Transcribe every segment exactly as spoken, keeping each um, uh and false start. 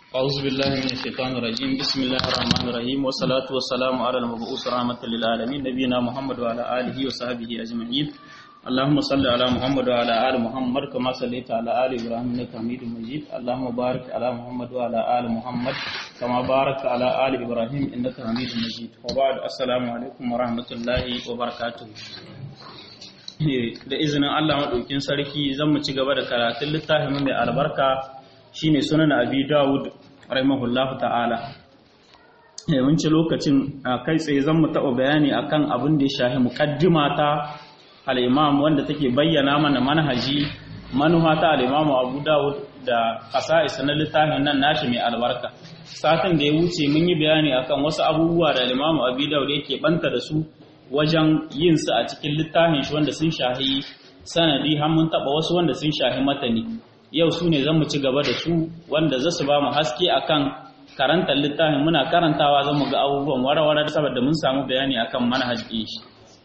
أعوذ بالله من الشيطان الرجيم بسم الله الرحمن الرحيم والصلاة والسلام على المبعوث رحمة للعالمين نبينا محمد وعلى آله وصحبه أجمعين اللهم صل على محمد وعلى آل محمد كما صليت على آل إبراهيم إنك حميد مجيد اللهم بارك على محمد وعلى آل محمد كما باركت على آل إبراهيم إنك حميد مجيد وبعد السلام عليكم ورحمة الله وبركاته. da izinin Allah madaukin sarki zan mu ci gaba da karatun littafin mai albarka shine sunan Abi Dawud rahimahullahu ta'ala. Mun ci lokacin kai tsaye zan mu taɓa bayani akan abin da ya shahi muqaddima ta al-Imam wanda take bayyana mana manhaji manuha ta al-Imam Abu Dawud da qasa'is na littafin nan nashi mai albarka. Satin da ya wuce mun yi bayani akan wasu abubuwa da al-Imam Abi Dawud yake banta da su wajen yin su a cikin littafin shi wanda sun shahi sanadi har mun taba wasu wanda sun shahi matani. Yau su ne zan mu ci gaba da su wanda za su ba mu haske akan karantar littafin muna karantawa zan mu ga abubuwan warawara saboda mun samu bayani akan manhajin shi.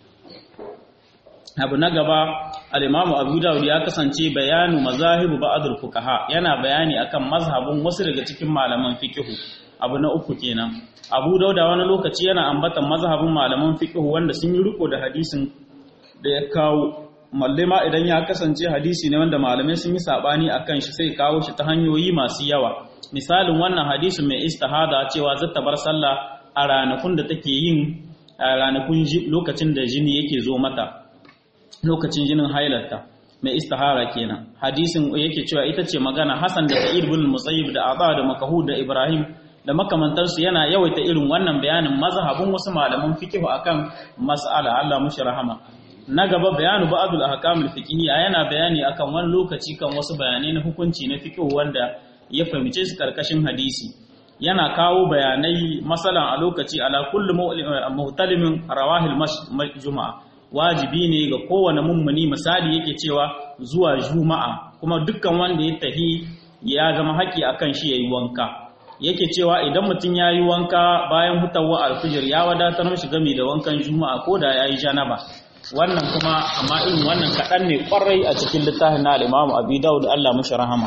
Abu na gaba al-Imam Abu Dawud ya kasance bayanu mazahibu ba'dul fuqaha yana bayani akan mazhabin wasu daga cikin malaman fiqh. Abu na uku kenan Abu Dawud wani lokaci yana ambatan mazhabin malaman fiqh wanda sun yi riko da hadisin da ya kawo mallima idan ya kasance hadisi ne wanda malamai sun yi sabani akan shi sai kawo shi ta hanyoyi masu yawa. Misalin wannan hadisin mai istihada cewa zata bar sallah a ranakun da take yin a ranakun lokacin da jini yake zo mata lokacin jinin hailarta mai istihara kenan. Hadisin yake cewa ita ce magana Hassan da Sa'id bin Musayyib da Aba da Makahud da Ibrahim da makamantarsu yana yawaita irin wannan bayanin mazhabin wasu malaman fiqh akan mas'ala Allah mushi rahama. Na gaba bayanu ba'dul ahkamul fiqhiyya yana bayani akan wani lokaci kan wasu bayanai na hukunci na fiqh wanda ya fahimce su karkashin hadisi. Yana kawo bayanai masalan a lokaci ala kullu mu'talimin rawahil juma'a wajibi ne ga kowane mummuni misali yake cewa zuwa juma'a kuma dukkan wanda ya tahi ya zama haƙi akan shi yayi wanka. Yake cewa idan mutum ya yi wanka bayan hutawa alfijir ya wadatar mashi game da wankan juma'a ko da ya yi janaba. Wannan kuma amma irin wannan kaɗan ne ƙwarai a cikin littafin na al-Imam Abi Dawud Allah mashi rahama.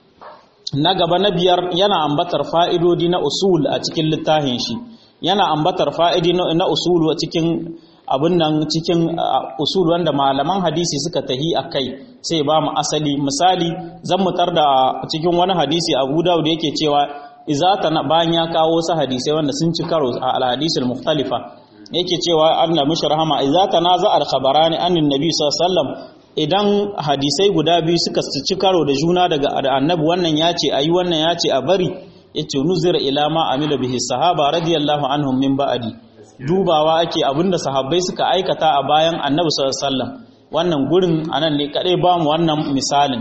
Na gaba na biyar yana ambatar fa'idodi na usul a cikin littafin shi. Yana ambatar fa'idi na usul a cikin abin nan cikin usul wanda malaman hadisi suka tahi a kai sai ba mu asali. Misali zan mutar da cikin wani hadisi Abu Dawud yake cewa izata na bayan ya kawo wasu hadisai wanda sun ci karo a al-hadisul mukhtalifa yake cewa Allah mushi rahama izata na za al-khabarani annin nabi sallallahu alaihi wasallam idan hadisai guda biyu suka ci karo da juna daga annabi wannan yace ayi wannan yace a bari yace nuzira ila ma amila bihi sahaba radiyallahu anhum min ba'di dubawa ake abinda sahabbai suka aikata a bayan annabi sallallahu alaihi wasallam. Wannan gurin anan ne kadai ba mu wannan misalin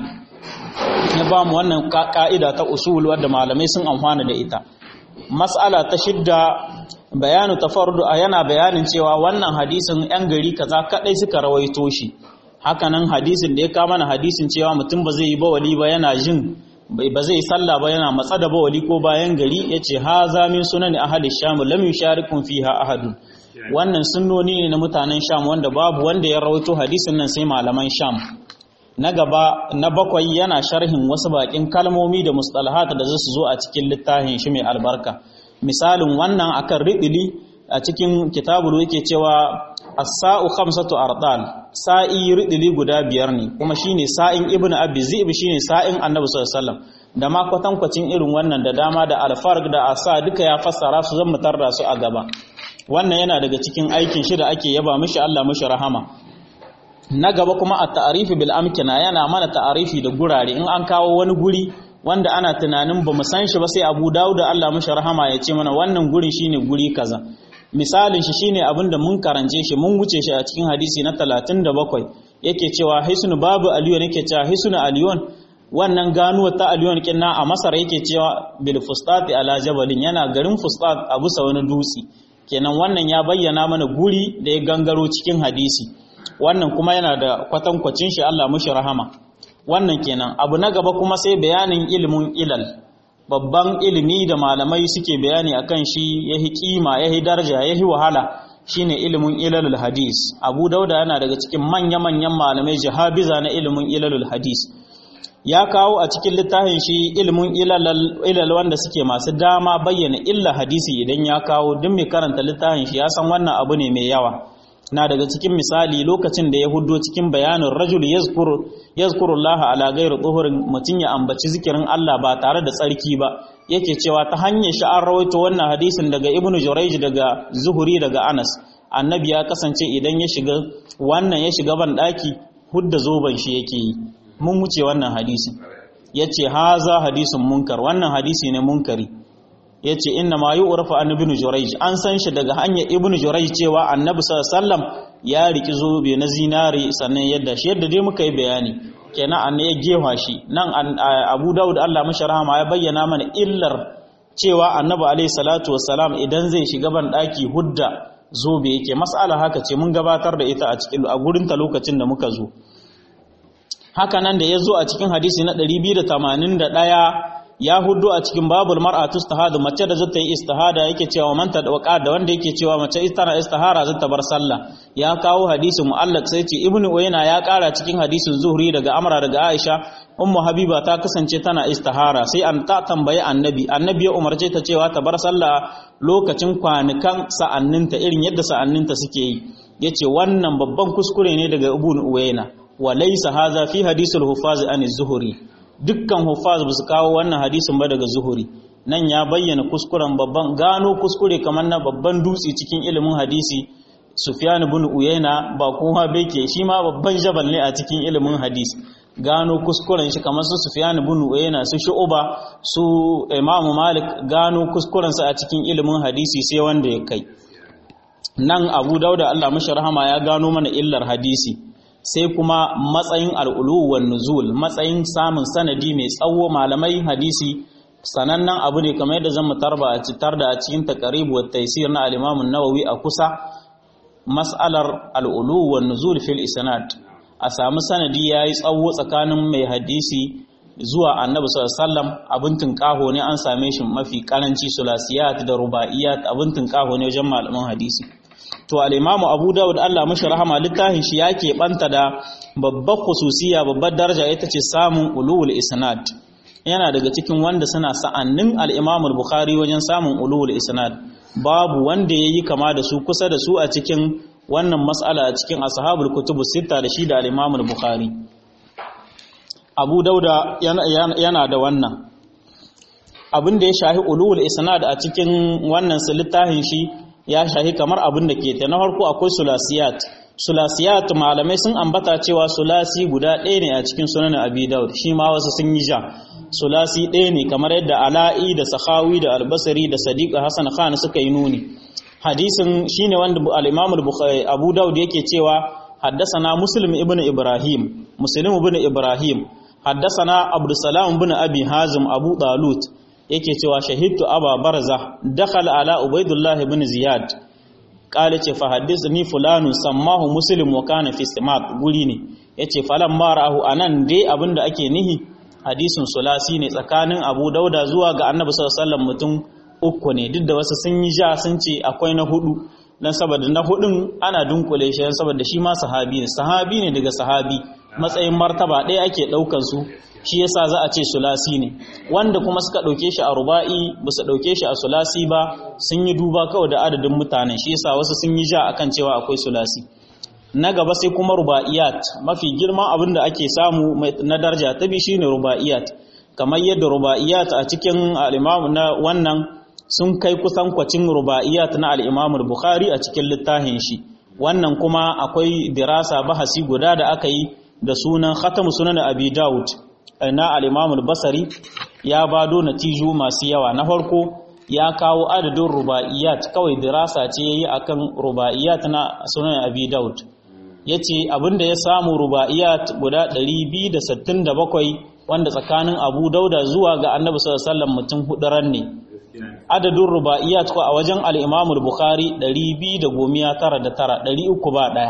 ya ba mu wannan ka'ida ta usul wadda malamai sun amfana da ita. Mas'ala ta shidda bayanu tafarrudu yana bayanin cewa wannan hadisin yan gari kaza kadai suka rawaito shi. Hakanan hadisin da ya kama mana hadisin cewa mutum ba zai yi bawali ba yana jin ba zai salla ba yana matsa da bawali ko bayan gari yace haza min sunan ahli sham lam yusharikum fiha ahadun. Wannan sunnoni ne na mutanen Sham wanda babu wanda ya rawaito hadisin nan sai malaman Sham. Na gaba na bakwai yana sharhin wasu bakin kalmomi da mustalahat da zasu zo a cikin littafin shi mai albarka. Misalin wannan akan ridili a cikin kitabul yake cewa as-sa'u khamsatu ardal sa'i ridili guda biyar ne kuma shine sa'in ibnu abi zib shine sa'in annabi sallallahu alaihi wasallam da ma kwatankwacin irin wannan da dama da al-farq da asa duka ya fassara su zan mutar da su a gaba. Wannan yana daga cikin aikin shi da ake yaba mishi Allah mishi rahama. Na gaba kuma a ta'arifi bil amkina yana mana ta'arifi da gurare in an kawo wani guri wanda ana tunanin ba mu san shi ba sai Abu Dawud Allah mashi rahama ya ce mana wannan gurin shine guri kaza. Misalin shi shine abinda mun karance shi mun wuce shi a cikin hadisi na talatin da bakwai yake cewa hisnu babu aliyon yake cewa hisnu aliyon wannan ganuwa ta aliyon kinna a Masar yake cewa bil fustati ala jabalin yana garin fustat a bisa wani dutse. Kenan wannan ya bayyana mana guri da ya gangaro cikin hadisi. Wannan kuma yana da kwatankwacin shi Allah mushi rahama. Wannan kenan abu na gaba kuma sai bayanin ilimin ilal babban ilimi da malamai suke bayani akan shi yahi kima yahi daraja yahi wahala shine ilimin ilalul hadis. Abu Dauda yana daga cikin manya-manyan malamai jahabiza na ilimin ilalul hadis. ya kawo a cikin littafin shi ilmin ilal wanda suke masu dama bayyana illa hadisi idan ya kawo duk mai karanta littafin shi ya san wannan abu ne mai yawa. Na daga cikin misali lokacin da ya huddo cikin bayanin rajul yazkuru yazkurullaha ala ghairi tuhurin, mutun ya ambaci zikirin Allah ba tare da tsarki ba, yake cewa ta hanyar shi an rawaito wannan hadisin daga Ibn Jurayj daga Zuhuri daga Anas, annabi ya kasance idan ya shiga wannan ya shiga ban daki hudda zoban shi yake yi. Mun wuce wannan hadisi, yace haza hadisun munkar, wannan hadisi ne munkari. Yace inna ma yu'rafu an Ibn Jurayj, an san shi daga hanyar Ibn Jurayj cewa annabi sallallahu alaihi wasallam ya riki zobe na zinari sannan yadda shi yadda dai muka yi bayani, kenan an ya gefa shi nan. Abu Dawud Allah mashi rahama ya bayyana mana illar cewa annabi alaihi salatu wassalam idan zai shiga ban daki hudda zobe yake. Mas'ala haka ce mun gabatar da ita a cikin a gurin ta lokacin da muka zo. Haka nan da ya zo a cikin hadisi na ɗari biyu da tamanin da ɗaya ya hudu a cikin babul mar'atu istihada, mace da zata yi istihada yake cewa man tadawqa da wanda yake cewa mace tana istihara zata bar sallah. Ya kawo hadisi mu'allaq sai ce Ibnu Uyayna ya kara cikin hadisin Zuhri daga Amra daga Aisha, Ummu Habiba ta kasance tana istihara sai an ta tambaye annabi, annabi ya umarce ta cewa ta bar sallah lokacin kwanukan sa'anninta irin yadda sa'anninta suke yi. Yace wannan babban kuskure ne daga Ibnu Uyayna, wa laysa hadha fi hadisul hufaz an az-Zuhri. Dukkan hufaz ba su kawo wannan hadisin ba daga Zuhuri. Nan ya bayyana kuskuren babban gano kuskure kamar na babban dutse cikin ilimin hadisi. Sufyan ibn Uyayna ba kuma bai ke shi ma babban jabal ne a cikin ilimin hadisi. Gano kuskuren shi kamar su Sufyan ibn Uyayna, su Shu'ba, su Imam Malik, gano kuskuren sa a cikin ilimin hadisi sai wanda ya kai. Nan Abu Dawud Allah mashi rahama ya gano mana illar hadisi. Sai kuma matsayin al'ulu wa nuzul, matsayin samun sanadi mai tsawo. Malamai hadisi sanannen abu ne kamar yadda zan tarba a citar da a cikin taqrib wa taysir na al-Imam an-Nawawi a kusa, mas'alar al'ulu wa nuzul fil isnad, a samu sanadi yayi tsawo tsakanin mai hadisi zuwa annabi sallallahu alaihi wasallam. Abin tunkaho ne an same shi mafi karanci sulasiyat da rubaiyat, abin tunkaho ne wajen malaman hadisi. To al-Imamu Abu Dawud Allah mashi rahama littafin shi yake banta da babbar khususiya, babbar daraja ita ce samun ulul isnad. Yana daga cikin wanda suna sa'annin al-Imam al-Bukhari wajen samun ulul isnad. Babu wanda yayi kama da su kusa da su a cikin wannan mas'ala a cikin ashabul kutubu sita da shi da al-Imam al-Bukhari. Abu Dawud yana, yana da wannan. Abin da ya shahi ulul isnad a cikin wannan littafin shi ya shahi kamar abin da ke ta. Na farko akwai sulasiyat. Sulasiyat malamai sun ambata cewa sulasi guda ɗaya ne a cikin sunan Abi Dawud, shi ma wasu sun yi ja. Sulasi ɗaya ne kamar yadda Ala'i da Sakhawi da Albasari da Sadiq Hassan Khan suka yi nuni. Hadisin shine wanda al-Imam al-Bukhari Abu Dawud yake cewa haddathana Muslim ibn Ibrahim, Muslim ibn Ibrahim, haddathana Abdussalam ibn Abi Hazim Abu Dalut, yake cewa shahidtu Aba Barza dakhala ala Ubaydullah ibn Ziyad, kale ce fa hadithni fulanun sammahu Muslim wa kana fi istimat, guri ne yace falan marahu. Anan dai abinda ake nihi hadisin sulasi ne tsakanin Abu Dauda zuwa ga Annabi sallallahu alaihi wasallam mutum uku ne, duk da wasu sun yi ja sun ce akwai na hudu, dan saboda na hudun ana dunkule shi saboda shi ma sahabi ne, sahabi ne daga sahabi, matsayin martaba ɗaya ake ɗaukan su, shi yasa za a ce sulasi ne. Wanda kuma suka ɗauke shi a ruba'i ba su ɗauke shi a sulasi ba, sun yi duba kawai da adadin mutanen, shi yasa wasu sun yi ja akan cewa akwai sulasi. Na gaba sai kuma ruba'iyat, mafi girman abin da ake samu na daraja ta bi shine ruba'iyat, kamar yadda ruba'iyat a cikin al-Imam na wannan sun kai kusan kwacin ruba'iyat na al-Imam al-Bukhari a cikin littafin shi. Wannan kuma akwai dirasa bahasi guda da aka yi da sunan Khatamu Sunan Abi Dawud na al-Imam al-Basri, ya bado natiju masu yawa. Na farko ya kawo adadin ruba'iyat, kawai dirasa ce yayi akan ruba'iyat na Sunan Abi Dawud. Yace abinda ya samu ruba'iyat guda ɗari biyu da sittin da bakwai wanda tsakanin Abu Dauda zuwa ga Annabi sallallahu alaihi wasallam mutum hudu ran ne. Adadin ruba'iyat ko a wajen al-Imam al-Bukhari ɗari biyu da tara da tara, ɗari uku ba daya.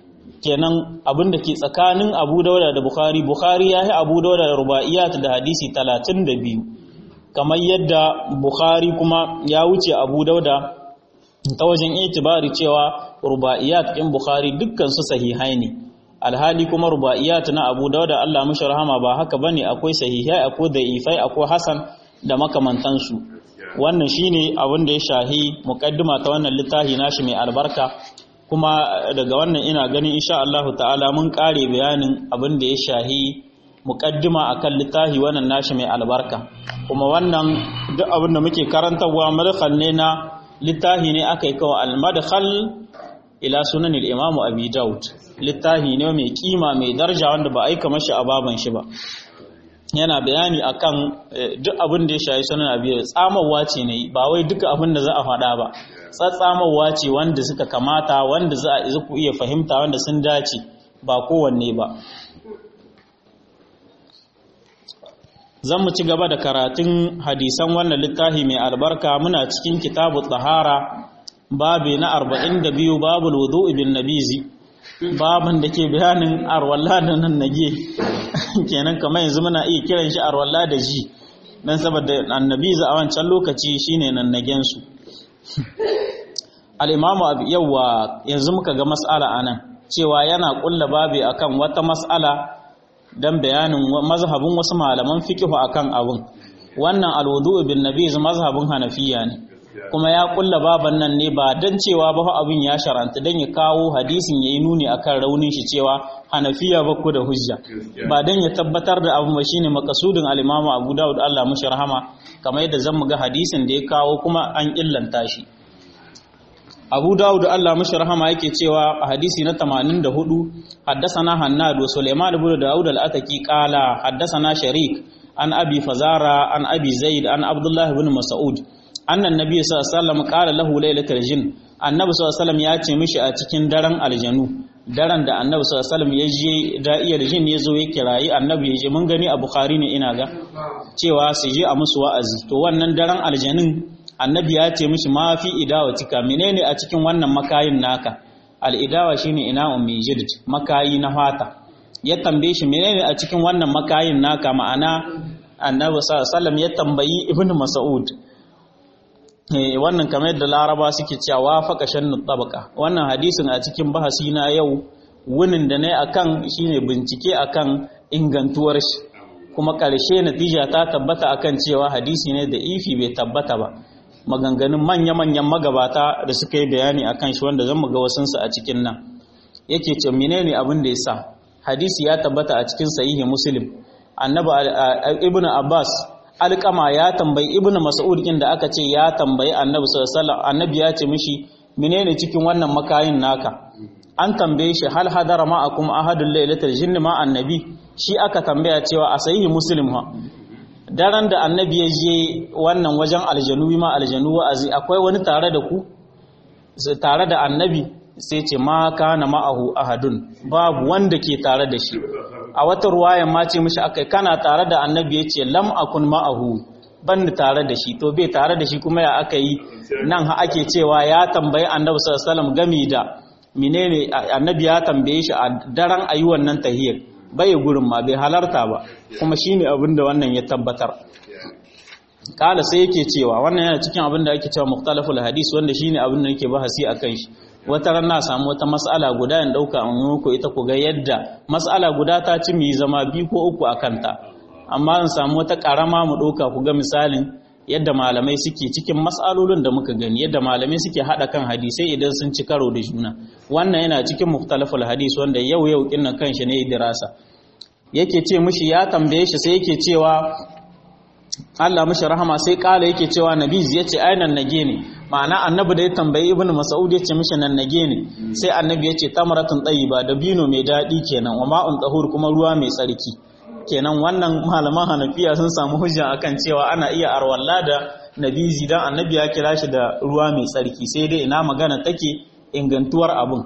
Kenan abinda ke tsakanin Abu Dauda da Bukhari, Bukhari ya yi Abu Dauda da ruba'iyat da hadisi talatin da biyu. Kamar yadda Bukhari kuma ya wuce Abu Dauda ta wajen itibari cewa ruba'iyat ɗin Bukhari dukkan su sahihai ne. alhali kuma rubaiyat na Abu Dawud Allah mishi rahama ba haka bane, akwai sahihai akwai da'ifai akwai hasan da makamantansu. Wannan shine abin da ya shahi muqaddima ta wannan littafi nashi mai albarka, kuma daga wannan ina ganin insha Allah ta'ala mun kare bayanin abin da ya shahi muqaddima akan littafi wannan nashi mai albarka. Kuma wannan duk abin da muke karantawa madkhal ne na littafi ne aka yi kawo al-madkhal ila sunan al-Imam Abi Dawud, littafi ne mai kima mai daraja wanda ba aika mashi a baban shi ba. Yana bayani akan duk abin da ya shayi sunan Abi Dawud, tsamawa ce ne ba wai duka abin da za a faɗa ba, tsatsamawa ce wanda suka kamata, wanda za a ku iya fahimta, wanda sun dace, ba kowanne ba. Zan mu ci gaba da karatun hadisan wannan littafi mai albarka. Muna cikin kitabu tsahara, babi na arba'in da biyu, babul wudu'i bin nabizi, babin da ke bayanin arwalla da nan nage kenan kamar yanzu muna iya kiran shi arwalla da ji, dan saboda annabizi a wancan lokaci shine nan nagen su. Al-imamu abu yawa yanzu muka ga mas'ala anan cewa yana kulla babi akan wata mas'ala dan bayanin mazhabin wasu malaman fiqh akan abun. Wannan al-wudu'u bin nabiz mazhabin Hanafiya ne, kuma ya kulla baban nan ne ba dan cewa ba abin ya sharanta dan ya kawo hadisin yayi nuni akan raunin shi cewa Hanafiya ba ku da hujja, ba dan ya tabbatar da abin ba. Shine makasudin al-Imam Abu Dawud Allah mushi rahama, kamar yadda zan ga hadisin da ya kawo kuma an illanta shi. Abu Dawud Allah mushi rahama yake cewa a hadisi na tamanin da hudu, haddathana Hannad wa Sulaiman ibn Dawud al-Ataki qala haddathana Sharik an Abi Fazara an Abi Zaid an Abdullah ibn Mas'ud anna an-nabiy sallallahu alaihi wasallam qala lahu laylatul jinn. Annabi sallallahu alaihi wasallam ya ce mishi a cikin daren aljanu, daren da Annabi sallallahu alaihi wasallam ya je da'iyar jinn ya zo ya kirayi Annabi ya je, mun gani a Bukhari ne ina ga cewa su je a musu wa'azi. To wannan daren aljanin Annabi ya ce mishi ma fi idawatika, menene a cikin wannan makayin naka? Al-idawa shine ina'un min jild, makayi na fata. Ya tambaye shi menene a cikin wannan makayin naka, ma'ana Annabi sallallahu alaihi wasallam ya tambayi Ibn Mas'ud. Eh wannan kamar yadda Laraba suke cewa faqa shannu tabaka. Wannan hadisin a cikin bahasi na yau wunin da nayi akan shine bincike akan ingantuwar shi, kuma karshe natija ta tabbata akan cewa hadisi ne da ifi bai tabbata ba. Maganganun manya-manyan magabata da suka yi bayani a kan shi, wanda zan ga wasunsu a cikin nan. Yake ce menene abin da ya sa hadisi ya tabbata a cikin sahihi Muslim, annabi Ibn Abbas alƙama ya tambayi Ibn Mas'ud kin da aka ce ya tambayi annabi sallallahu alaihi wasallam, annabi ya ce mishi menene cikin wannan makayin naka? An tambaye shi hal hadara ma'akum ahadul lailatul jinni ma annabi, shi aka tambaya cewa a sahihi Muslim ha daren da annabi ya je wannan wajen aljanu ma aljanu wa'azi, akwai wani tare da ku tare da annabi? Sai ce ma kana ma'ahu ahadun, babu wanda ke tare da shi. A wata ruwayan ma ce mishi akai kana tare da annabi, ya ce lam akun ma'ahu, ban tare da shi. To bai tare da shi kuma ya aka yi nan ha ake cewa ya tambayi annabi sallallahu alaihi wasallam gami da menene, annabi ya tambaye shi a daren ayi wannan tahiyar, bai gurin ma bai halarta ba, kuma shine abin da wannan ya tabbatar. Kala sai yake cewa wannan yana cikin abin da ake cewa mukhtalaful hadis, wanda shine abin da yake bahasi akan shi. Wata ran na samu wata mas'ala guda in dauka an muku ita ku ga yadda mas'ala guda ta ci mu zama biyu ko uku akan ta, amma in samu wata karama mu dauka ku ga misalin yadda malamai suke cikin mas'alolin da muka gani, yadda malamai suke hada kan hadisai idan sun ci karo da juna. Wannan yana cikin mukhtalaful hadis wanda yau yau kinnan kanshi ne dirasa. Yake ce mishi ya tambaye shi, sai yake cewa Allah mishi rahama, sai kala yake cewa nabi yace ai nan nage ne, ma'ana annabi da ya tambayi Ibn Mas'ud yace mishi nan nage ne, sai annabi yace tamratun tayyiba, da bino mai dadi kenan, wa ma'un tahur kuma ruwa mai tsarki kenan. Wannan malaman Hanafiya sun samu hujja akan cewa ana iya arwalla da nabizi dan annabi ya kira shi da ruwa mai tsarki, sai dai ina magana take ingantuwar abun.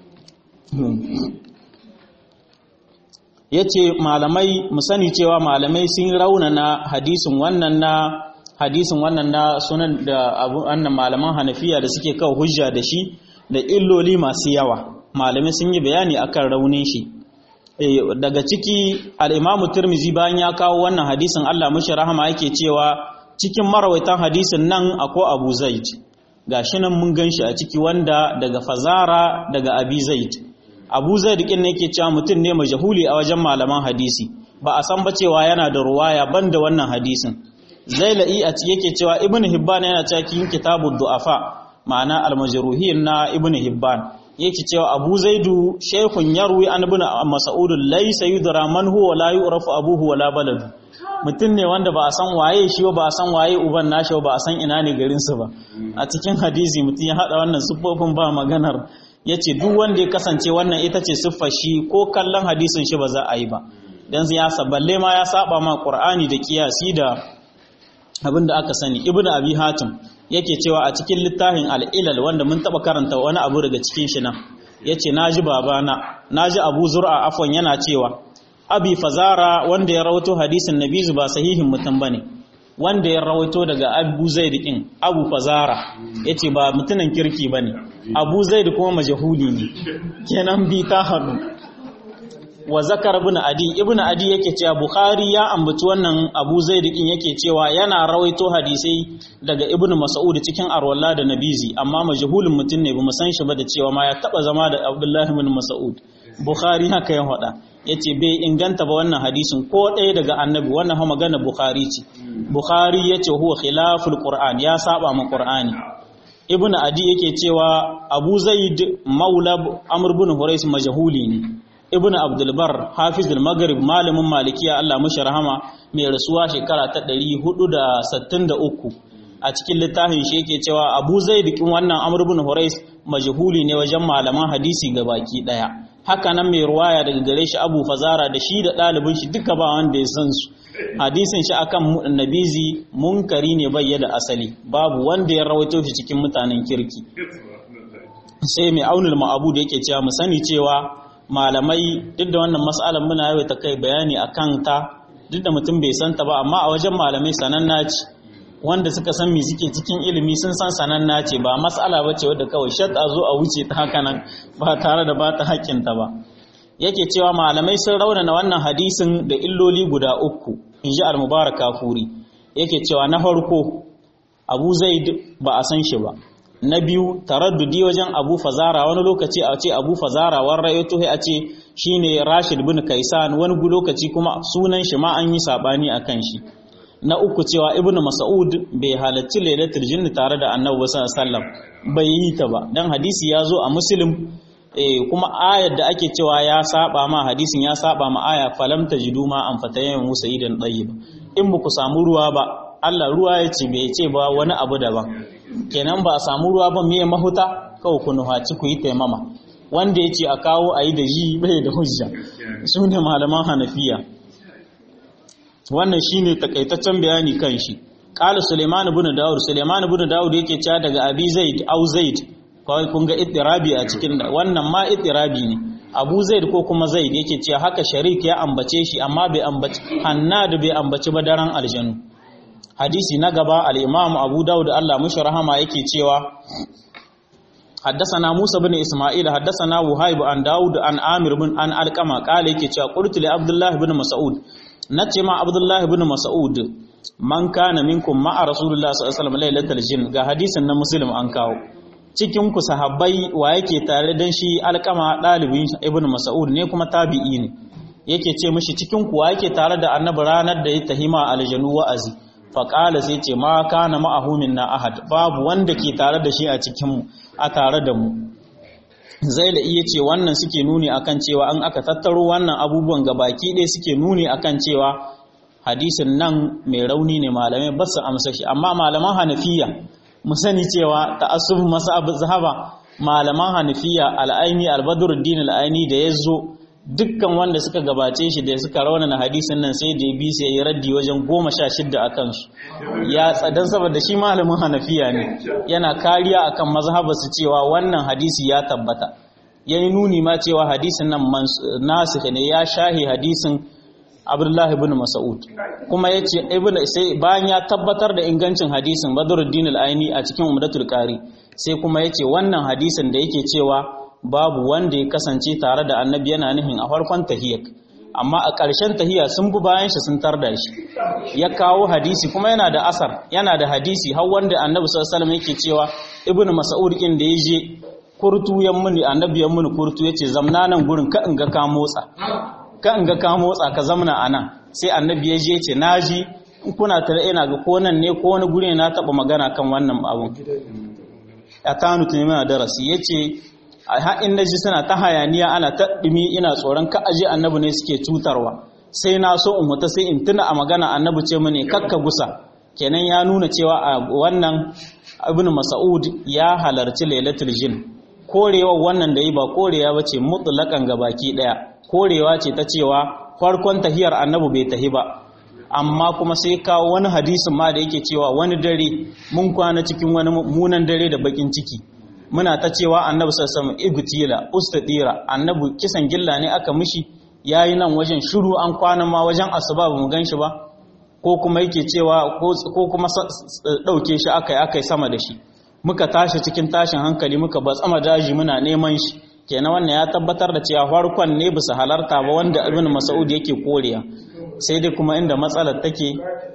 ya ce malamai mu sani cewa malamai sun raunana hadisin wannan na hadisin wannan na sunan da abu annan malaman Hanafiya da suke kawo hujja da shi da illoli masu yawa. Malamai sun yi bayani akan raunin shi. E, daga ciki al-Imam Tirmidhi bayan ya kawo wannan hadisin Allah mishi rahama yake cewa cikin marawaitan hadisin nan akwai Abu Zaid, gashi nan mun ganshi a ciki, wanda daga Fazara daga Abi Zaid. Abu Zaid kin ne yake cewa mutum ne majhuli a wajen malaman hadisi ba a san ba cewa yana da ruwaya banda wannan hadisin. Zailai a yake cewa Ibn Hibban yana cewa cikin kitabud du'afa ma'ana al-majruhin na Ibn Hibban yake cewa Abu Zaidu shaykhun yarwi an ibn Mas'ud laysa yudra man huwa la yu'rafu abuhu wala baladu. Mutum ne wanda ba a san waye shi ba a san waye uban nashi ba a san ina ne garin sa ba. A cikin hadisi mutum ya hada wannan siffofin ba maganar yace duk wanda ya kasance wannan ita ce siffar shi ko kallon hadisin shi ba za a yi ba. Dan ya saballe ma ya saba ma Qur'ani da kiyasi da abinda aka sani. Ibn Abi Hatim yake cewa a cikin littafin al-Ilal wanda mun taba karanta wani abu daga cikin shi nan yace naji babana naji Abu Zur'a afwan yana cewa Abi Fazara wanda ya rawaito hadisin Nabi ba sahihin mutum bane wanda ya rawaito daga Abu Zaid din Abu Fazara yace ba mutunan kirki bane Abu Zaid kuma majhuli ne kenan bi ta hadu wa zakar ibn Adi ibn Adi yake cewa Bukhari ya ambaci wannan Abu Zaid din yake cewa yana rawaito hadisai daga Ibn Mas'ud cikin Arwalla da Nabizi amma majhulun mutum ne bamu san shi ba da cewa ma ya taba zama da Abdullah ibn Mas'ud. Bukhari haka ya faɗa yace bai inganta ba wannan hadisin ko ɗaya daga Annabi wannan ha magana Bukhari ce. Bukhari yace huwa khilaful Qur'an ya saba ma Qur'ani. Ibn Adi yake cewa Abu Zaid maula Amr ibn Hurais majhuli ne. Ibn Abdulbar Hafiz al-Maghrib malamin Malikiya Allah mashi rahama mai rasuwa shekara ta ɗari hudu da sittin da uku a cikin littafin shi yake cewa Abu Zaid kin wannan Amr ibn Hurais majhuli ne wajen malaman hadisi gabaki daya. Haka nan mai ruwaya daga gare shi Abu Fazara da shi da dalibin shi duka ba wanda ya san su. Hadisin shi akan Nabizi munkari ne bai da asali babu wanda ya rawaito shi cikin mutanen kirki. Sai mai Aunul Ma'bud yake cewa mu sani cewa malamai duk da wannan mas'alar muna yau ta kai bayani akan ta duk da mutum bai santa ba amma a wajen malamai sananna ce wanda suka san me suke cikin ilimi sun san sananna ce ba mas'ala bace wadda kawai shat a zo a wuce ta haka nan ba tare da ba ta haƙƙin ta ba. Yake cewa malamai sun raunana wannan hadisin da illoli guda uku inji al-Mubarak Kafuri. Yake cewa na farko Abu Zaid ba a san shi ba. Na biyu taraddudi wajen Abu Fazara wani lokaci a ce Abu Fazara wani rayoto a ce shine Rashid bin Kaisan wani lokaci kuma sunan shi ma an yi sabani akan shi. Na uku cewa Ibn Mas'ud bai halarci Lailatul Jinn tare da Annabi sallallahu alaihi wasallam bai yi ta ba dan hadisi ya zo a Muslim eh kuma ayar da ake cewa ya saba ma hadisin ya saba ma aya falam tajidu ma an fatayen musaidan tayyib in ba ku samu ruwa ba Allah ruwa ya ce bai ce ba wani abu daban kenan ba a samu ruwa ba miye mahuta kawai ku nuhaci ku yi taimama wanda ya ce a kawo a yi da ji bai da hujja su ne malaman Hanafiya. Wannan shi ne takaitaccen bayani kan shi. Ƙala Suleiman ibn Dawud Suleiman ibn Dawud yake cewa daga Abi Zaid au Zaid kawai kun ga ittirabi a cikin wannan ma ittirabi ne Abu Zaid ko kuma Zaid yake cewa haka Sharik ya ambace shi amma bai ambaci Hannad bai ambaci ba daren aljanu. Hadisi na gaba al-Imam Abu Dawud Allah mushi rahama yake cewa حدثنا موسى بن إسماعيل حدثنا وهيب عن داود عن عامر بن عن القمة قال yake cewa qultu li Abdullah ibn Mas'ud nace ma Abdullah ibn Mas'ud man kana minkum ma'a Rasulullah sallallahu alaihi wasallam lailatul jinn ga hadisin na Muslim an kawo cikin ku sahabbai wa yake tare dan shi alqama dalibin ibn Mas'ud ne kuma tabi'i ne yake ce mishi cikin ku wa yake tare da annabi ranar da ya tahima aljanu wa'azi faƙala sai ce ma kana ma'ahu minna ahad babu wanda ke tare da shi a cikinmu a tare da mu. Zaila iya ce wannan suke nuni akan cewa an aka tattaro wannan abubuwan ga baki ɗaya suke nuni akan cewa hadisin nan mai rauni ne malamai ba su amsa shi amma malaman Hanafiya mu sani cewa ta'assub mas'ab zahaba malaman Hanafiya al-Aini al-Badruddin al-Aini da yazo dukkan wanda suka gabace shi da suka raunana hadisin nan sai da ya bi sai ya raddi wajen goma sha shidda a kansu ya tsadan saboda shi malamin Hanafiya ne yana kariya akan mazhabarsu cewa wannan hadisi ya tabbata yayi nuni ma cewa hadisin nan nasikh ne ya shahi hadisin Abdullah ibn Mas'ud kuma yace ibn sai bayan ya tabbatar da ingancin hadisin Badruddin al-Aini a cikin Umdatul Qari sai kuma yace wannan hadisin da yake cewa babu wanda ya kasance tare da annabi yana nufin a farkon tahiyya amma a ƙarshen tahiyya sun bi bayan shi sun tarda shi ya kawo hadisi kuma yana da asar yana da hadisi har wanda annabi sallallahu alaihi wasallam yake cewa ibnu mas'ud kin da yaje kurtu yan muni annabi yan muni kurtu yace zamna nan gurin ka in ga ka motsa ka in ga ka motsa ka zamna anan sai annabi ya je yace naji in kuna tare ina ga ko nan ne ko wani guri na taba magana kan wannan abun a tanu tuni mana darasi yace har in naji suna ta hayaniya ana ta dumi ina tsoron ka aje annabi ne suke cutarwa sai na so in muta sai in tuna a magana annabi ce mene kakka gusa kenan ya nuna cewa a wannan ibn mas'ud ya halarci lailatul jin korewa wannan da yi ba korewa bace mutlaqan gabaki daya korewa ce ta cewa farkon tahiyar annabi bai tahi ba amma kuma sai kawo wani hadisin ma da yake cewa wani dare mun kwana cikin wani munan dare da bakin ciki muna ta cewa annabi sallallahu alaihi wasallam ibtila ustadira annabi kisan gilla ne aka mishi yayi nan wajen shiru an kwana ma wajen asuba ba mu ganshi ba ko kuma yake cewa ko kuma dauke shi akai akai sama da shi muka tashi cikin tashin hankali muka ba tsama daji muna neman shi kenan wannan ya tabbatar da cewa farkon ne bisa halarta ba wanda ibn mas'ud yake koriya sai dai kuma inda matsalar take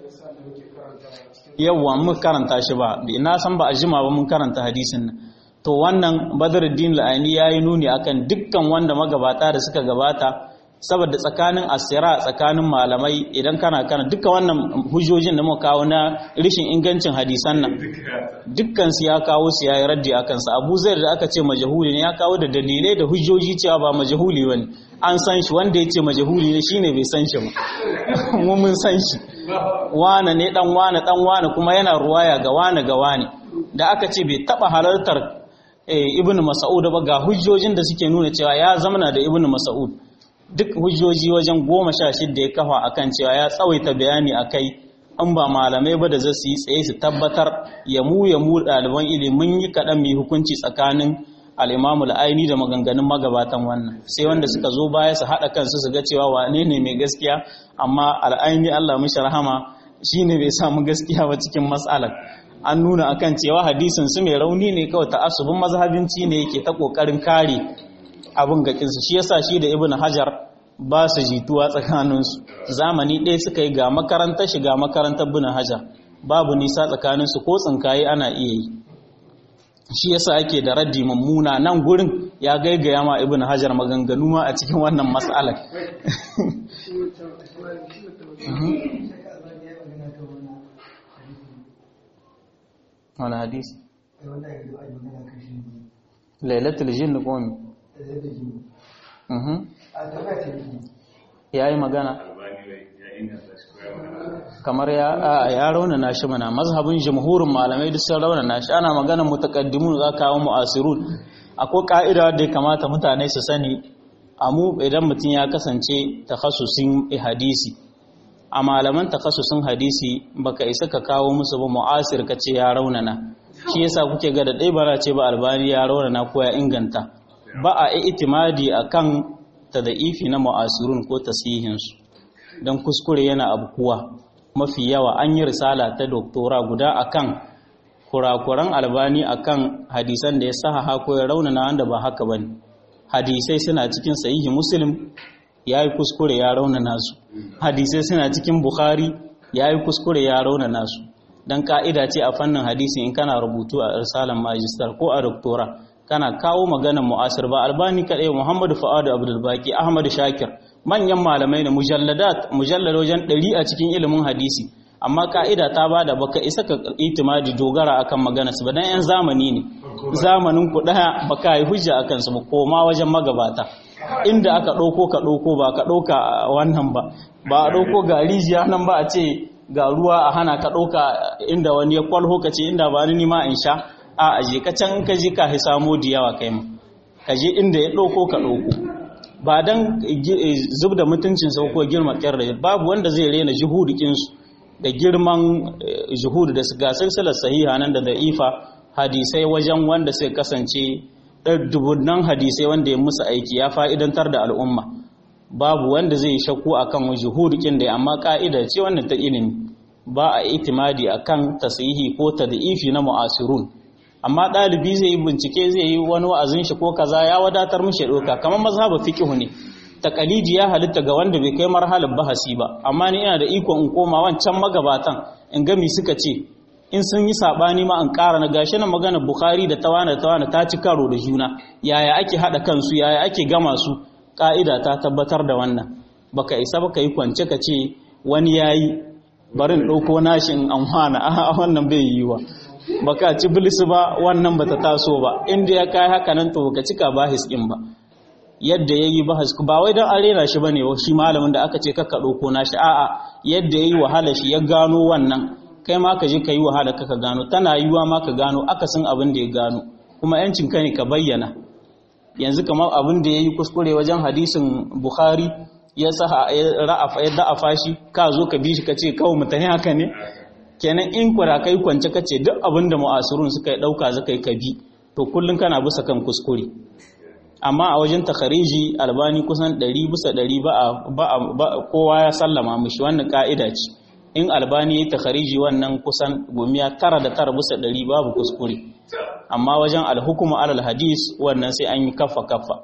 yawa mun karanta shi ba na san ba a jima ba mun karanta hadisin nan to wannan badruddin al-aini yayi nuni akan dukkan wanda magabata da suka gabata saboda tsakanin asira tsakanin malamai idan kana kana duka wannan hujjojin da muka kawo na rishin ingancin hadisan nan dukkan su ya kawo su yayi raddi akan sa Abu Zaid da aka ce majhuli ne ya kawo da dalilai da hujjoji cewa ba majhuli bane an san shi wanda yace majhuli ne shine bai san shi ba mu mun san shi wane ne dan wane dan wane kuma yana ruwaya ga wane ga wane da aka ce bai taba halartar Ibn Mas'ud ba ga hujjojin da suke nuna cewa ya zamana da Ibn Mas'ud duk hujjoji wajen goma sha shidda ya kafa akan cewa ya tsawaita bayani akai an ba malamai ba da za su yi tsaye su tabbatar ya mu ya mu ɗaliban ilimin yi kaɗan mai hukunci tsakanin al'imamul aini da maganganun magabatan wannan sai wanda suka zo baya su haɗa kansu su ga cewa wane ne mai gaskiya amma al'aini Allah mishi rahama shi ne bai samu gaskiya ba cikin matsalar an nuna akan cewa hadisin su mai rauni ne kawai ta'assubin mazhabinci ne yake ta ƙoƙarin kare abin gakinsu shi yasa shi da ibn hajar ba su jituwa tsakaninsu zamani ɗaya suka yi ga makarantar shi ga makarantar ibn hajar babu nisa tsakaninsu ko tsinkaye ana iya yi shi yasa ake da raddi mummuna nan gurin ya gaigaya ma ibn hajar maganganu ma a cikin wannan mas'alar wani hadisi lailatul jinn qawmi ya yi magana kamar ya raunana shi mana mazhabin jamhurin malamai duk sun raunana shi ana magana mutakaddimun za kawo mu'asirun akwai ka'ida da ya kamata mutane su sani amu idan mutum ya kasance takhassusin hadisi a malaman takhassusin hadisi baka isa ka kawo musu ba mu'asir ka ce ya raunana shi yasa kuke ga da dai bara ce ba albani ya raunana ko ya inganta ba a itimadi akan tadaifi na mu'asirun ko tasihinsu don kuskure yana abkuwa mafi yawa an yi risala ta doktora guda akan kurakuran albani akan hadisan da ya sahaha ko ya raunana wanda ba haka bane hadisai suna cikin sahihi muslim yayi kuskure ya raunana su hadisai suna cikin bukhari yayi kuskure ya raunana su dan ka'ida ce a fannin hadisi in kana rubutu a risalan majistar ko a doktora kana kawo maganar mu'asir ba albani kadai Muhammadu Fuad Abdul Baqi Ahmad Shakir manyan malamai ne mujalladat mujallal wajen ɗari a cikin ilimin hadisi amma ka'ida ta bada baka isa ka itimadi dogara akan maganar su ba dan yan zamani ne zamanin ku daya baka yi hujja akan su ba koma wajen magabata inda aka dauko ka dauko ba ka dauka wannan ba ba a dauko ga rijiya nan ba a ce ga ruwa a hana ka dauka inda wani ya kwalho ka ce inda ba ni ma in sha a aje ka can ka je ka samo da yawa kai ma ka je inda ya ɗauko ka ɗauko ba don zub da mutuncinsa ko girma ƙyarra babu wanda zai rena juhudikinsu da girman juhudu da su ga silsilar sahiha nan da da'ifa hadisai wajen wanda sai kasance dubunan hadisai wanda ya musu aiki ya fa'idantar da al'umma babu wanda zai shakku akan juhudikin da amma ka'ida ce wannan ta ilimi ba a itimadi akan tasihi ko tad'ifi na mu'asirun amma ɗalibi zai yi bincike zai yi wani wa'azin shi ko kaza ya wadatar mishi doka kamar mazhabu fiqh ne taqalidi ya halitta ga wanda bai kai marhalar bahasi ba amma ni ina da iko in koma wancan magabatan in ga mi suka ce in sun yi sabani ma an ƙara na gashi na magana Bukhari da tawana da tawana ta ci karo da juna yaya ake hada kansu yaya ake gama su ka'ida ta tabbatar da wannan baka isa baka yi kwance ka ce wani yayi barin dauko nashin amfana a wannan bai yiwa baka ci bilisu ba wannan bata taso ba inda ya kai haka nan to ka cika bahis din ba yadda yayi bahis ba wai dan arena shi bane shi malamin da aka ce kakka dauko nashi a'a yadda yayi wahala shi ya gano wannan kai ma ka je ka yi wahala ka gano tana yiwa ma ka gano akasin abin da ya gano kuma yancin ka ne ka bayyana yanzu kamar abin da ya yi kuskure wajen hadisin Bukhari ya saha ya da'afa shi ka zo ka bi shi ka ce kawai mutane haka ne kenan in kwara kai kwance ka ce duk abin da mu'asirun suka yi ɗauka zaka yi ka bi to kullum kana bisa kan kuskure amma a wajen takhariji albani kusan ɗari bisa ɗari ba kowa ya sallama mishi wannan ka'ida ce in albani ya takhariji wannan kusan gomiya tara da tara bisa ɗari babu kuskure amma wajen alhukumu alal hadis wannan sai an yi kaffa kaffa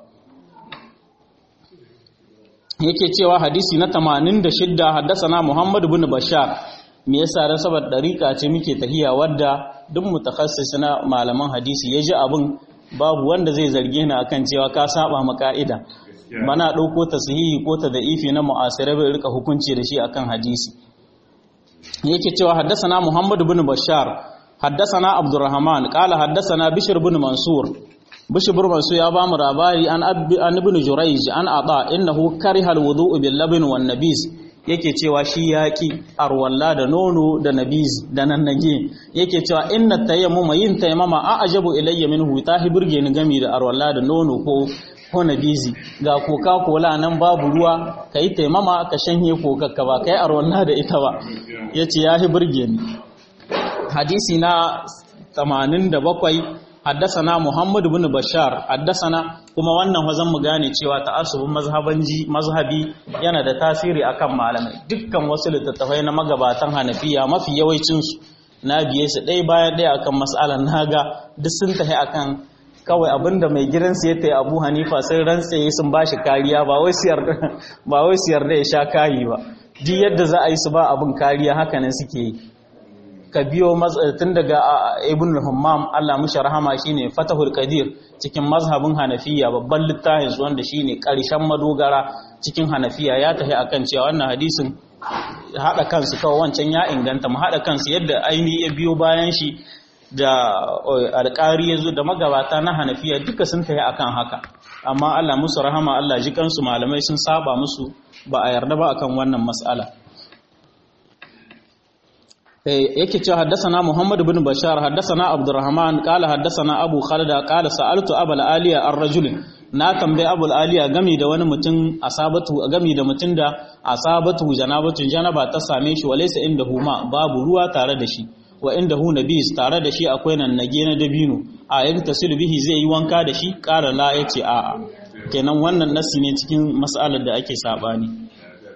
yake cewa hadisi na tamanin da shida haddasana Muhammad ibn Bashar me yasa dan saboda dariqa ce muke tahiya wadda duk mutakassis na malaman hadisi yaji abin babu wanda zai zarge ni akan cewa ka saba ma ka'ida bana dauko tashihi ko ta da'ifi na mu'asira bai rika hukunci da shi akan hadisi yake cewa haddasana Muhammad ibn Bashar haddasana Abdurrahman qala haddasana Bishr ibn Mansur Bishr ibn Mansur ya ba mu labari an an ibn Jurayj an ata innahu kariha alwudu' bil labn wan nabiz yake cewa shi yaki arwalla da nono da nabiz da nannage yake cewa inna tayammuma yin tayammama a ajabu ilayya minhu tahi burge ni gami da arwalla da nono ko ko nabizi ga coca cola nan babu ruwa kai taimama ka shanye coca ka ba kai arwalla da ita ba yace yahi burge ni hadisi na tamanin da bakwai haddasana Muhammad ibn Bashar haddasana kuma wannan wazan mu gane cewa ta'assubun mazhabanji mazhabi yana da tasiri akan malamai dukkan wasu littattafai na magabatan Hanafiya mafi yawancin su na biye su dai bayan dai akan mas'alan naga duk sun tafi akan kawai abinda mai gidansu ya tayi Abu Hanifa sai rantsaye sun bashi kariya ba wai siyar ba wai siyar da ya sha kayi ba duk yadda za a yi su ba abin kariya haka nan suke yi ka biyo tun daga Ibn al-Hammam Allah mishi rahama shine Fathul Qadir cikin mazhabin Hanafiya babban littafin su wanda shine karshen madogara cikin Hanafiya ya tafi akan cewa wannan hadisin hada kansu kawai wancan ya inganta mu hada kansu yadda aini ya biyo bayan shi da alƙari yazo da magabata na Hanafiya duka sun tafi akan haka amma Allah musu rahama Allah ji kansu malamai sun saba musu ba a yarda ba akan wannan mas'ala yake cewa haddasana Muhammad ibn Bashar haddasana Abdurrahman qala haddasana Abu Khalid qala sa'altu Abul Aliya ar-rajul na tambaye Abul Aliya game da wani mutum asabatu game da mutum da asabatu janabatu janaba ta same shi walaysa indahu ma babu ruwa tare da shi wa indahu nabis tare da shi akwai nan nage na dabino a yin tasil bihi zai yi wanka da shi qala la yace a'a kenan wannan nasi ne cikin mas'alar da ake sabani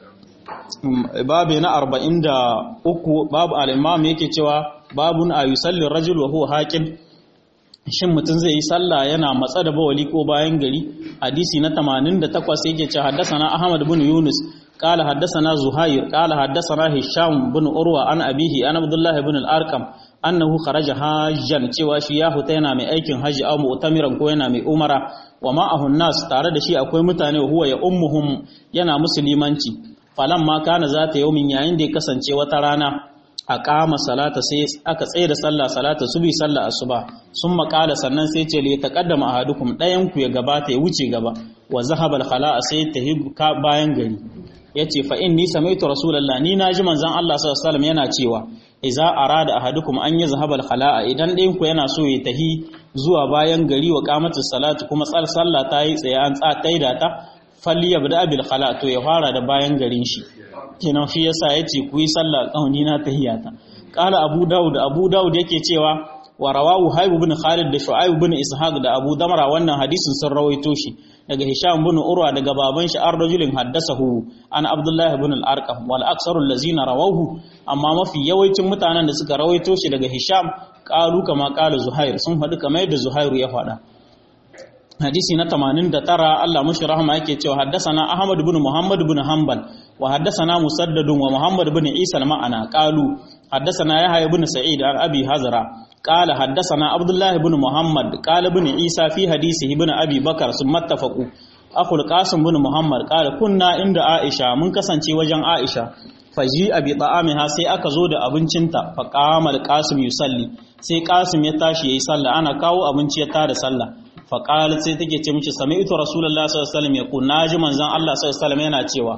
babu na arba'in da uku babu al-imam yake cewa babun a yusalli rajul wa huwa haqin shin mutum zai yi sallah yana matsa da bawali ko bayan gari hadisi na tamanin da takwas yake cewa haddathana Ahmad ibn Yunus qala haddathana Zuhair qala haddathana Hisham ibn Urwa an abihi an Abdullah ibn al-Arqam annahu kharaja hajjan cewa shi ya huta yana mai aikin haji aw mu'tamiran ko yana mai umara wa ma'ahu nas tare da shi akwai mutane huwa ya ummuhum yana musulmanci falan ma kana za ta yaumin yayin da ya kasance wata rana a kama salata sai aka tsaye da sallah salata subi sallah asuba sun makala sannan sai ce li taqaddama ahadukum dayan ku ya gabata ya wuce gaba wa zahaba al khala sai ta hibka bayan gari yace fa inni samaitu rasulullah ni naji manzon Allah sallallahu alaihi wasallam yana cewa idza arada ahadukum an yazhaba al khala idan dayan ku yana so ya tahi zuwa bayan gari wa qamatus salatu kuma tsal sallah ta yi tsaye an tsaida ta falyabda bil khala to ya fara da bayan garin shi kenan shi yasa yace ku yi sallah kauni na tahiyata qala abu daud abu daud yake cewa wa rawahu hayb ibn khalid da shu'aib ibn ishaq da abu damra wannan hadisin sun rawaito shi daga hisham ibn urwa daga baban shi ar-rajulin haddasahu an abdullah ibn al-arqam wal aktsaru allazina rawahu amma mafi yawancin mutanen da suka rawaito shi daga hisham qalu kama qala zuhair sun faɗi kamar yadda zuhairu ya faɗa hadisi na tamanin da tara Allah mushi rahama yake cewa haddasana Ahmad ibn Muhammad ibn Hanbal wa haddasana Musaddad wa Muhammad ibn Isa al-Ma'ana qalu حدثنا يحيى بن سعيد عن أبي هزرة قال حدثنا عبد الله بن محمد قال ابن عيسى في حديثه ابن أبي بكر ثم اتفقوا أخو القاسم بن محمد قال كنا عند عائشة من كسنتي وجن عائشة فجيء بطعامها سي aka zo da abincinta fa qama al-qasim yusalli sai qasim ya tashi yayi sallah ana kawo abinci ya tada sallah fa qalat sai take ce mishi sami'tu rasulullahi sallallahu alaihi wasallam yaqul naji manzon Allah sallallahu alaihi wasallam yana cewa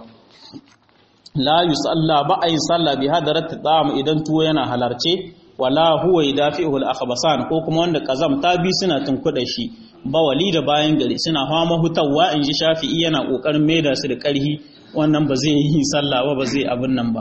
la yusalla ba ayin sallah bi hadarati ta'am idan tuwo yana halarce wala huwa yudafi'u al-akhbasan ko kuma wanda kazam ta bi suna tunkuda shi ba wali da bayan gari suna fama hutawa inji Shafi'i yana kokarin maida su da karhi wannan ba zai yi sallah ba ba zai abin nan ba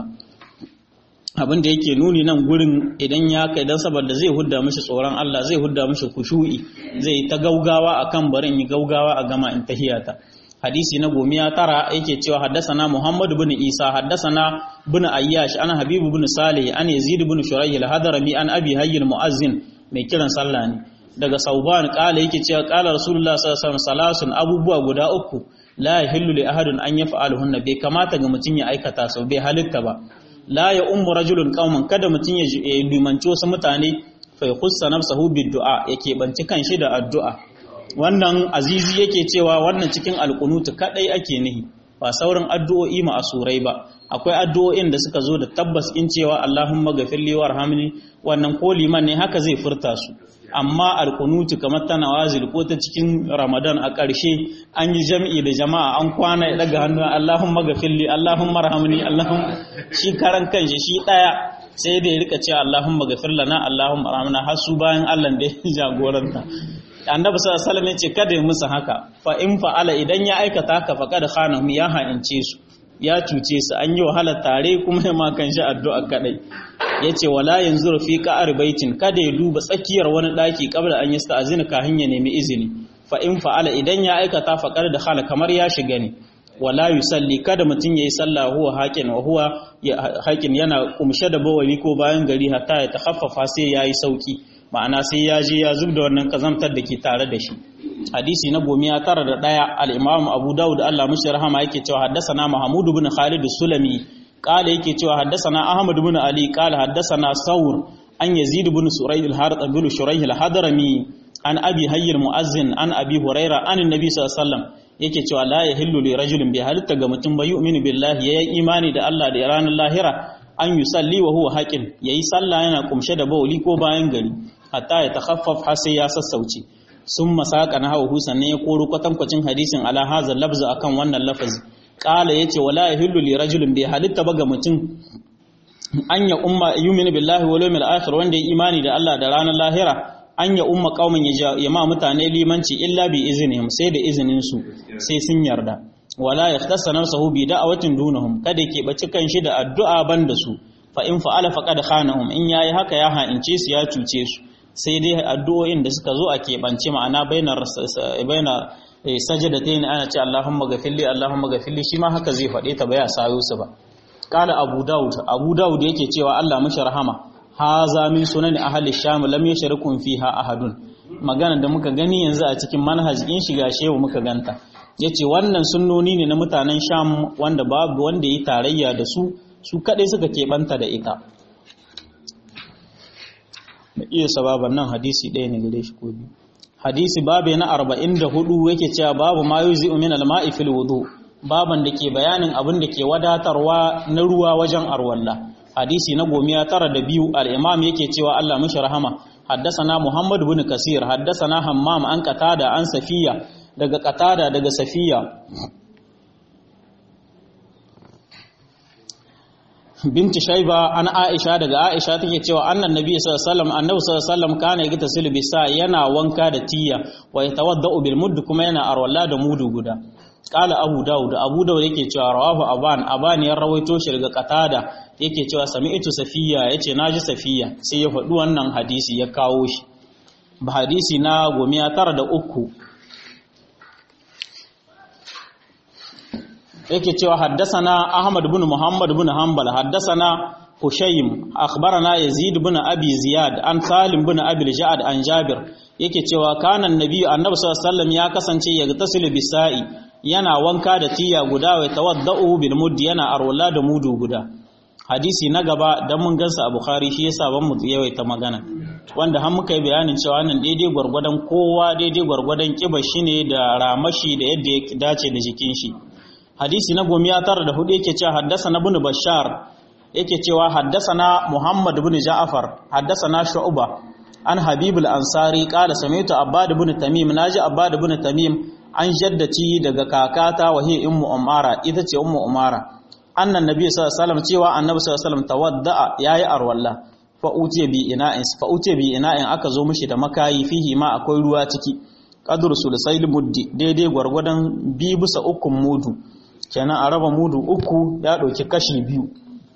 abin da yake nuni nan gurin idan ya kai dan saboda zai hudda mishi tsoron Allah zai hudda mishi kushu'i zai ta gaugawa akan barin yi gaugawa a gama in tahiyata hadisi na gomiya tara yake cewa haddasana Muhammad ibn Isa haddasana ibn Ayyash ana Habib ibn Salih an Yazid ibn Shurayh al-Hadrami an Abi Hayy al-Muazzin mai kiran sallah ne daga Sauban kala yake cewa kala Rasulullah sallallahu alaihi wasallam salasun abubuwa guda uku la yahillu li ahadin an yaf'aluhunna bai kamata ga mutun ya aikata su bai halitta ba la ya ummu rajulun qauman kada mutun ya limanci wasu mutane fa yakhussa nafsahu bid du'a yake banci kanshi da addu'a wannan azizi yake cewa wannan cikin alqunutu kadai ake nihi ba sauran addu'o'i ma'asurai ba akwai addu'o'in da suka zo da tabbas in cewa Allahumma ghafirli warhamni wannan ko liman ne haka zai furta su amma alqunutu kamar ta nawazil ko ta cikin Ramadan a ƙarshe an yi jami'i da jama'a an kwana ya daga hannu Allahumma ghafirli Allahumma arhamni Allahumma shi karan kanshi shi daya sai da ya rika cewa Allahumma ghafir lana Allahumma arhamna har su bayan Allah da ya jagoranta annabi sallallahu alaihi wasallam ya ce kada musu haka fa in fa'ala idan ya aikata haka fa kada khanahum ya ha'ince su ya cuce su an yi wahala tare kuma ya ma kan shi addu'a kadai yace wala yanzuru fi qa'ar baitin kada ya duba tsakiyar wani daki kabla an yasta'zina kahin ya nemi izini fa in fa'ala idan ya aikata fa kada khala kamar ya shiga ne wala yusalli kada mutun yayi sallah huwa haƙin wa huwa haƙin yana kumshe da bawali ko bayan gari hatta ya takhaffafa sai yayi sauki ma'ana sai ya je ya zubda wannan kazantar da ke tare da shi hadisi na gomiya tara da ɗaya al-imam abu dawud Allah mushi rahama yake cewa haddasana mahmud ibn khalid sulami qala yake cewa haddasana ahmad ibn ali qala haddasana saur an yazid ibn surayh al-harith ibn shurayh al-hadrami an abi hayy al-muazzin an abi huraira an annabi sallallahu alaihi wasallam yake cewa la yahillu li rajulin bi halitta ga mutum ba yu'minu billahi yayi imani da Allah da ranar lahira an yusalli wa huwa haqin yayi sallah yana kumshe da bawli ko bayan gari hatta ya takhaffaf har sai ya sassauce sun masaka na hawa sannan ya koro kwatankwacin hadisin ala hazal lafzu akan wannan lafazi qala yace wala yahillu li rajulin bi halitta ba ga mutum an ya umma yu'minu billahi wal yawmil akhir wanda ya imani da Allah da ranar lahira an ya umma qauman ya ma mutane limanci illa bi iznihim sai da izinin su sai sun yarda wala yahtassa nafsuhu bi da'awatin dunahum kada ke baci kanshi da addu'a banda su fa in fa'ala faqad khanahum in yayi haka ya ha'ince su ya cuce su sai dai addu'o'in da suka zo a keɓance ma'ana bainar bainar sajadatayn ana ce Allahumma ghafirli Allahumma ghafirli shi ma haka zai faɗe ta ba ya sayo su ba qala abu daud abu daud yake cewa Allah mishi rahama haza min sunan ahli sham lam yashrikun fiha ahadun magana da muka gani yanzu a cikin manhajin shiga shehu muka ganta yace wannan sunnoni ne na mutanen sham wanda babu wanda yi tarayya da su su kadai suka keɓanta da ita da iya sababan nan hadisi ɗaya ne gare shi ko biyu hadisi babu na arba'in da hudu yake cewa babu ma yuzi min al-ma'i fil wudu baban da ke bayanin abin da ke wadatarwa na ruwa wajen arwalla hadisi na gomiya tara da biyu al-imam yake cewa Allah mishi rahama haddasana Muhammad ibn Kasir haddasana Hammam an Qatada an Safiya daga Qatada daga Safiya binti Shaiba an Aisha daga Aisha take cewa annan nabi sallallahu alaihi wasallam annabi sallallahu alaihi wasallam kana yagtasilu bisa yana wanka da tiya wa yatawaddau bil mudd kuma yana arwalla da mudu guda qala Abu Dawud Abu Dawud yake cewa rawahu Aban Aban ya rawaito shi daga Qatada yake cewa sami'tu Safiya yace naji Safiya sai ya faɗi wannan hadisi ya kawo shi ba hadisi na gomiya tara da uku yake cewa haddasana Ahmad ibn Muhammad ibn Hanbal haddasana Hushaym akhbarana Yazid ibn Abi Ziyad an Salim ibn Abi Ja'ad an Jabir yake cewa kana annabi annabi sallallahu alaihi wasallam ya kasance ya tasilu bisa'i yana wanka da tiya guda wa tawaddau bil mudd yana arwala da mudu guda hadisi na gaba dan mun gansa a Bukhari shi yasa ban mu yawaita magana wanda har muka yi bayanin cewa nan daidai gwargwadon kowa daidai gwargwadon kiba shine da ramashi da yadda ya dace da jikin shi. Hadisi na gomiya tara da hudu yake cewa haddasana ibn Bashar yake cewa haddasana Muhammad ibn Ja'far haddasana Shu'ba an Habib al-Ansari qala sami'tu Abbad ibn Tamim naji Abbad ibn Tamim an jaddati daga kakata wa hiya ummu Umara ita ce ummu Umara annan nabi sallallahu alaihi wasallam cewa annabi sallallahu alaihi wasallam tawadda'a yayi arwalla fa utiya bi ina'in fa utiya bi ina'in aka zo mishi da makayi fihi ma akwai ruwa ciki qadru sulusayl muddi daidai gwargwadon bi bisa ukun mudu kenan a raba mudu uku ya dauki kashi biyu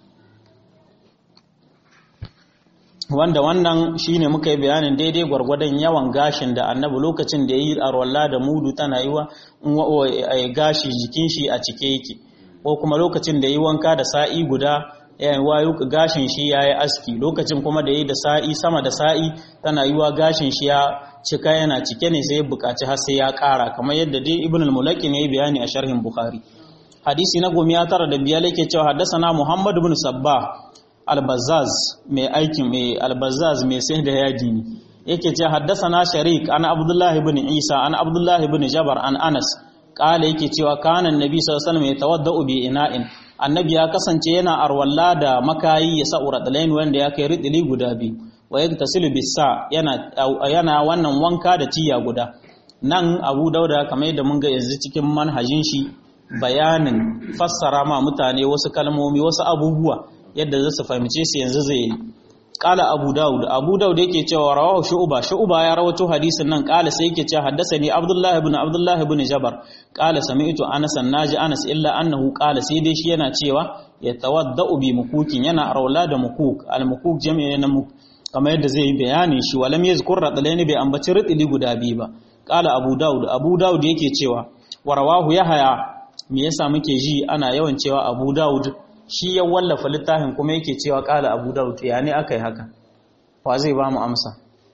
wanda wannan shine muka yi bayanin daidai gwargwadon yawan gashin da annabi lokacin da yayi arwalla da mudu tana yiwa gashi jikin shi a cike yake ko kuma lokacin da yi wanka da sa'i guda yayin wayo gashin shi yayi aski lokacin kuma da yi da sa'i sama da sa'i tana yiwa gashin shi ya cika yana cike ne sai ya buƙaci har sai ya ƙara kamar yadda dai ibn al-mulaki ne bayani a sharhin bukhari. Hadisi na goma ya tara da biyar yake cewa haddasana Muhammad ibn Sabbah al-Bazzaz mai aikin mai al-Bazzaz mai sai da yadi ne yake cewa haddasana Sharik an Abdullah ibn Isa an Abdullah ibn Jabar an Anas kala yake cewa kana annabi sallallahu alaihi wasallam yatawaddau bi ina'in annabi ya kasance yana arwalla da makayi ya sa'ura dalain wanda ya kai ridili guda biyu wa yagtasilu bis-sa yana yana wannan wanka da tiya guda nan Abu Dauda kamar yadda mun ga yanzu cikin manhajin shi bayanin fassara ma mutane wasu kalmomi wasu abubuwa yadda za su fahimce su yanzu zai Kala Abu Dawud Abu Dawud yake cewa rawahu Shu'ba Shu'ba ya rawato hadisin nan kala sai yake cewa haddathani Abdullah ibn Abdullah ibn Jabar kala sami'tu Anas naji Anas illa annahu kala sai dai shi yana cewa yatawaddau bi mukukin yana arwala da mukuk al mukuk jami'i na muk kamar yadda zai yi bayanin shi walam yazkur radalaini bai ambaci ridili guda biyu ba kala Abu Dawud Abu Dawud yake cewa wa rawahu Yahya me yasa muke ji ana yawan cewa Abu Dawud shi ya wallafa littafin kuma yake cewa kala Abu Dawud ya ne aka yi haka wa zai ba mu amsa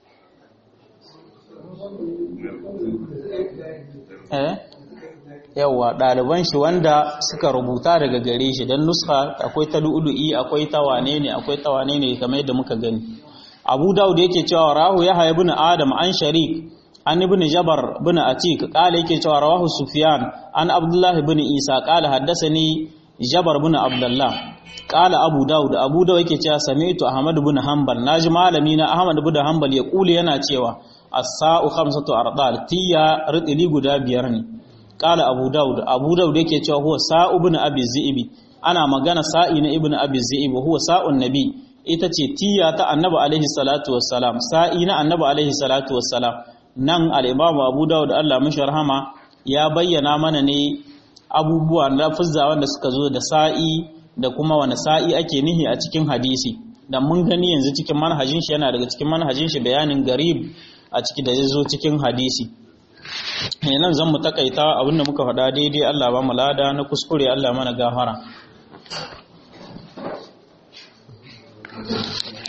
eh yawa ɗaliban shi wanda suka rubuta daga gare shi don nuska akwai ta lu'ulu'i akwai ta wane ne akwai ta wane ne kamar yadda muka gani Abu Dawud yake cewa rahu Yahya ibn Adam an Sharik an ibn Jabar ibn Atik kala yake cewa rawahu Sufyan an Abdullah ibn Isa kala haddathani Jabar bin Abdullah qala Abu Dawud Abu Dawud yake cewa sami'tu Ahmad bin Hanbal naji malami na Ahmad bin Hanbal ya kule yana cewa as-sa'u khamsatu ardal tiya ridili guda biyar ne qala Abu Dawud Abu Dawud yake cewa huwa sa'u bin Abi Zi'bi ana magana sa'i na ibn Abi Zi'bi huwa sa'un nabi ita ce tiya ta Annabi alaihi salatu wassalam sa'i na Annabi alaihi salatu wassalam nan al-Imam Abu Dawud Allah mishi rahama ya bayyana mana ne abubuwa na lafuzza wanda suka zo da sa'i da kuma wani sa'i ake nihi a cikin hadisi da mun gani yanzu cikin manhajin shi yana daga cikin manhajin shi bayanin garib a ciki da zai zo cikin hadisi nan zan mu takaita abinda muka faɗa daidai Allah ba mu lada na kuskure Allah mana gafara